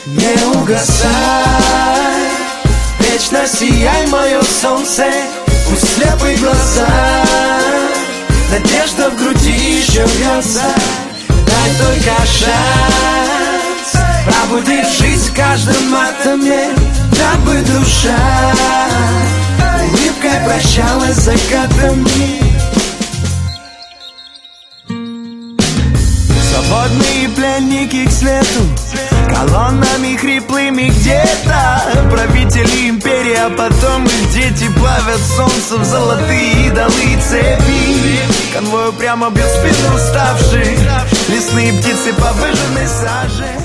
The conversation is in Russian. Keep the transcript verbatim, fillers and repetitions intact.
не угасай, вечно сияй, мое солнце, пусть слепые глаза, надежда в груди еще бьется. Дай только шанс пробудить жизнь в каждом атоме, дабы душа улыбкой прощалась с закатами. Свободные пленники к свету, колоннами хриплыми где-то правители империи, а потом их дети плавят солнце в золотые идолы цепи. Конвой прямо бьет спину уставший, лесные птицы по выжженной саже.